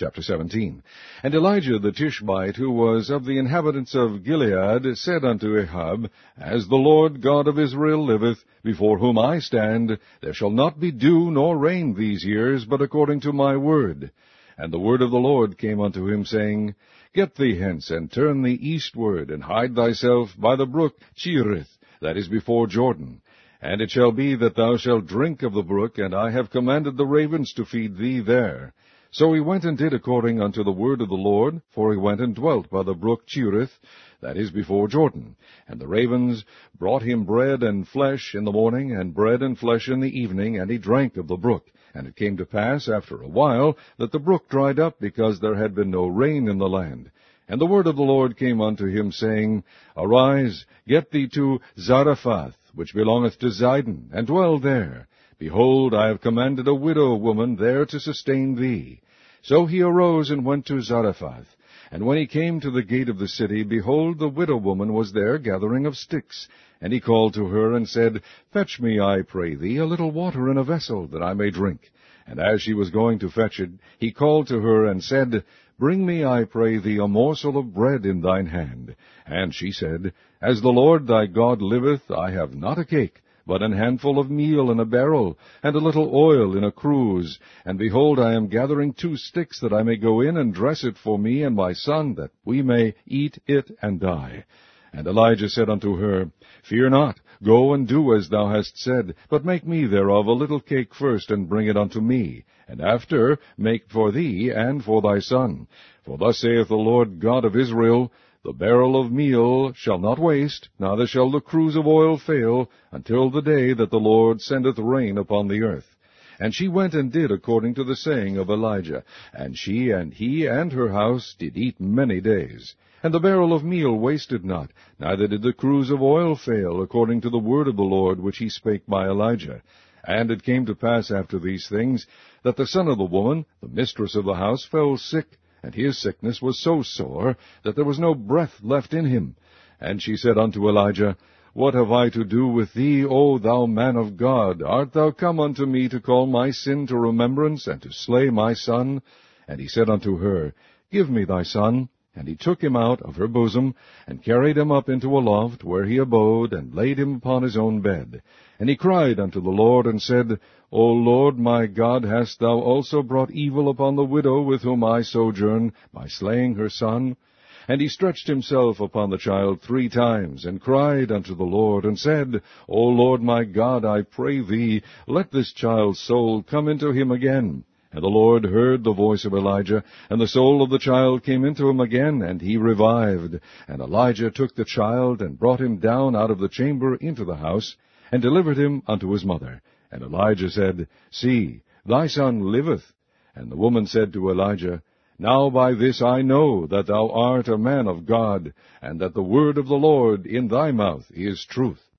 Chapter 17. And Elijah the Tishbite, who was of the inhabitants of Gilead, said unto Ahab, As the Lord God of Israel liveth, before whom I stand, there shall not be dew nor rain these years, but according to my word. And the word of the Lord came unto him, saying, Get thee hence, and turn thee eastward, and hide thyself by the brook Cherith, that is before Jordan. And it shall be that thou shalt drink of the brook, and I have commanded the ravens to feed thee there. So he went and did according unto the word of the Lord, for he went and dwelt by the brook Cherith, that is before Jordan. And the ravens brought him bread and flesh in the morning, and bread and flesh in the evening, and he drank of the brook. And it came to pass after a while that the brook dried up, because there had been no rain in the land. And the word of the Lord came unto him, saying, Arise, get thee to Zarephath, which belongeth to Zidon, and dwell there. Behold, I have commanded a widow woman there to sustain thee. So he arose and went to Zarephath. And when he came to the gate of the city, behold, the widow woman was there gathering of sticks. And he called to her, and said, Fetch me, I pray thee, a little water in a vessel, that I may drink. And as she was going to fetch it, he called to her, and said, Bring me, I pray thee, a morsel of bread in thine hand. And she said, As the Lord thy God liveth, I have not a cake, but an handful of meal in a barrel, and a little oil in a cruse. And behold, I am gathering 2 sticks, that I may go in and dress it for me and my son, that we may eat it and die. And Elijah said unto her, Fear not, go and do as thou hast said, but make me thereof a little cake first, and bring it unto me, and after make for thee and for thy son. For thus saith the Lord God of Israel, The barrel of meal shall not waste, neither shall the cruse of oil fail, until the day that the Lord sendeth rain upon the earth. And she went and did according to the saying of Elijah, and she and he and her house did eat many days. And the barrel of meal wasted not, neither did the cruse of oil fail, according to the word of the Lord which he spake by Elijah. And it came to pass after these things, that the son of the woman, the mistress of the house, fell sick, and his sickness was so sore, that there was no breath left in him. And she said unto Elijah, What have I to do with thee, O thou man of God? Art thou come unto me to call my sin to remembrance, and to slay my son? And he said unto her, Give me thy son. And he took him out of her bosom, and carried him up into a loft, where he abode, and laid him upon his own bed. And he cried unto the Lord, and said, O Lord my God, hast thou also brought evil upon the widow with whom I sojourn, by slaying her son? And he stretched himself upon the child 3 times, and cried unto the Lord, and said, O Lord my God, I pray thee, let this child's soul come into him again. And the Lord heard the voice of Elijah, and the soul of the child came into him again, and he revived. And Elijah took the child, and brought him down out of the chamber into the house, and delivered him unto his mother. And Elijah said, See, thy son liveth. And the woman said to Elijah, Now by this I know that thou art a man of God, and that the word of the Lord in thy mouth is truth.